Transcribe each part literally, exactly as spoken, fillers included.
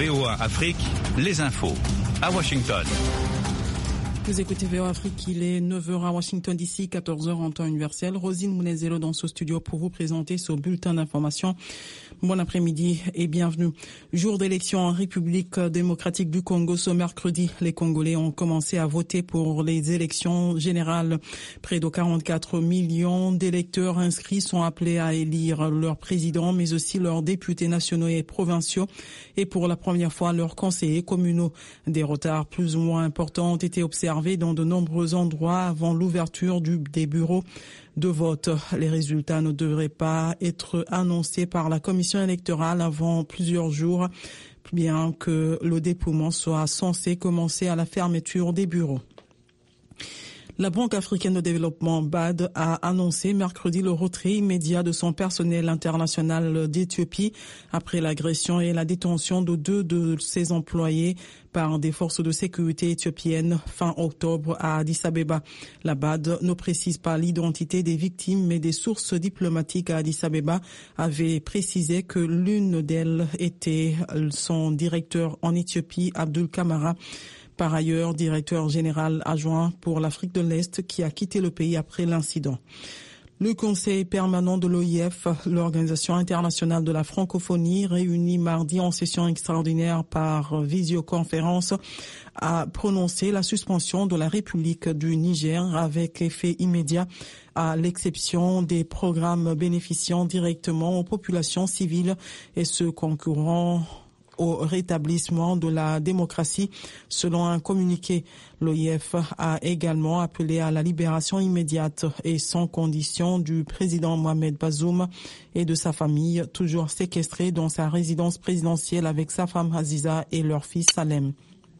V O A Afrique, les infos à Washington. Vous écoutez V O A Afrique, il est neuf heures à Washington D C, quatorze heures en temps universel. Rosine Mounezelo dans ce studio pour vous présenter ce bulletin d'information. Bon après-midi et bienvenue. Jour d'élection en République démocratique du Congo ce mercredi. Les Congolais ont commencé à voter pour les élections générales. Près de quarante-quatre millions d'électeurs inscrits sont appelés à élire leur président, mais aussi leurs députés nationaux et provinciaux et pour la première fois leurs conseillers communaux. Des retards plus ou moins importants ont été observés dans de nombreux endroits avant l'ouverture du, des bureaux de vote. Les résultats ne devraient pas être annoncés par la commission électorale avant plusieurs jours, bien que le dépouillement soit censé commencer à la fermeture des bureaux. La Banque africaine de développement B A D a annoncé mercredi le retrait immédiat de son personnel international d'Éthiopie après l'agression et la détention de deux de ses employés par des forces de sécurité éthiopiennes fin octobre à Addis Abeba. La B A D ne précise pas l'identité des victimes, mais des sources diplomatiques à Addis Abeba avaient précisé que l'une d'elles était son directeur en Éthiopie, Abdul Kamara. Par ailleurs, directeur général adjoint pour l'Afrique de l'Est qui a quitté le pays après l'incident. Le Conseil permanent de l'O I F, l'Organisation internationale de la francophonie, réunie mardi en session extraordinaire par visioconférence, a prononcé la suspension de la République du Niger avec effet immédiat à l'exception des programmes bénéficiant directement aux populations civiles et ceux concourant au rétablissement de la démocratie. Selon un communiqué, l'O I F a également appelé à la libération immédiate et sans condition du président Mohamed Bazoum et de sa famille, toujours séquestrés dans sa résidence présidentielle avec sa femme Aziza et leur fils Salem.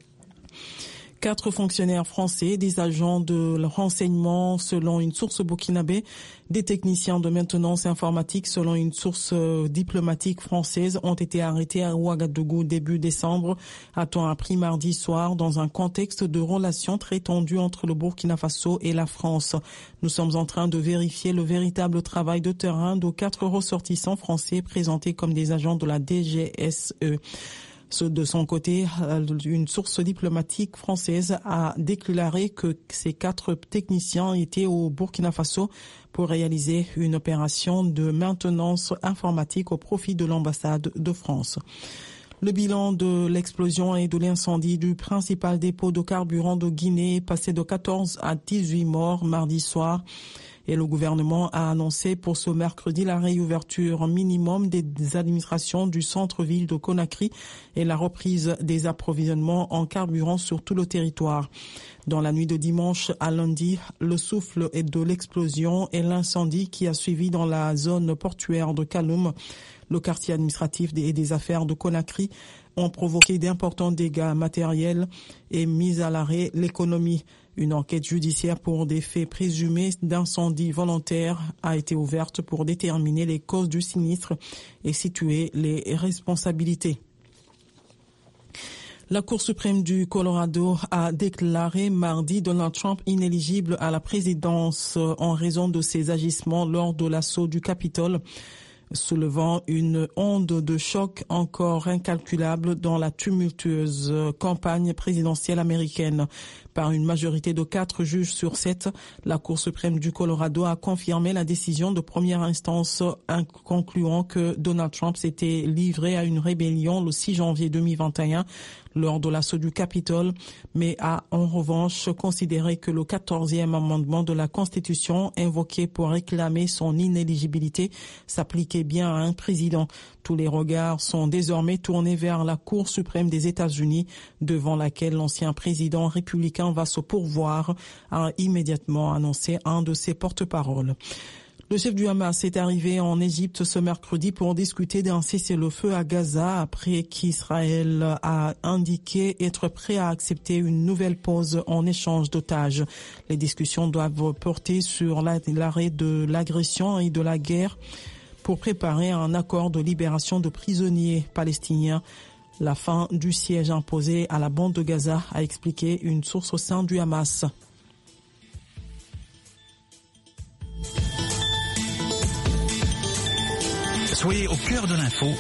Quatre fonctionnaires français, des agents de renseignement selon une source burkinabé, des techniciens de maintenance informatique selon une source diplomatique française ont été arrêtés à Ouagadougou début décembre, a-t-on appris mardi soir, dans un contexte de relations très tendues entre le Burkina Faso et la France. Nous sommes en train de vérifier le véritable travail de terrain de quatre ressortissants français présentés comme des agents de la D G S E. De son côté, une source diplomatique française a déclaré que ces quatre techniciens étaient au Burkina Faso pour réaliser une opération de maintenance informatique au profit de l'ambassade de France. Le bilan de l'explosion et de l'incendie du principal dépôt de carburant de Guinée est passé de quatorze à dix-huit morts mardi soir. Et le gouvernement a annoncé pour ce mercredi la réouverture minimum des administrations du centre-ville de Conakry et la reprise des approvisionnements en carburant sur tout le territoire. Dans la nuit de dimanche à lundi, le souffle de l'explosion et l'incendie qui a suivi dans la zone portuaire de Kaloum, le quartier administratif et des affaires de Conakry, ont provoqué d'importants dégâts matériels et mis à l'arrêt l'économie. Une enquête judiciaire pour des faits présumés d'incendie volontaire a été ouverte pour déterminer les causes du sinistre et situer les responsabilités. La Cour suprême du Colorado a déclaré mardi Donald Trump inéligible à la présidence en raison de ses agissements lors de l'assaut du Capitole, soulevant une onde de choc encore incalculable dans la tumultueuse campagne présidentielle américaine. Par une majorité de quatre juges sur sept, la Cour suprême du Colorado a confirmé la décision de première instance concluant que Donald Trump s'était livré à une rébellion le six janvier deux mille vingt et un lors de l'assaut du Capitole, mais a en revanche considéré que le quatorzième amendement de la Constitution invoqué pour réclamer son inéligibilité s'appliquait bien à un président. Tous les regards sont désormais tournés vers la Cour suprême des États-Unis, devant laquelle l'ancien président républicain va se pourvoir, a immédiatement annoncé un de ses porte-paroles. Le chef du Hamas est arrivé en Égypte ce mercredi pour discuter d'un cessez-le-feu à Gaza après qu'Israël a indiqué être prêt à accepter une nouvelle pause en échange d'otages. Les discussions doivent porter sur l'arrêt de l'agression et de la guerre pour préparer un accord de libération de prisonniers palestiniens. La fin du siège imposé à la bande de Gaza, a expliqué une source au sein du Hamas. Soyez au cœur de l'info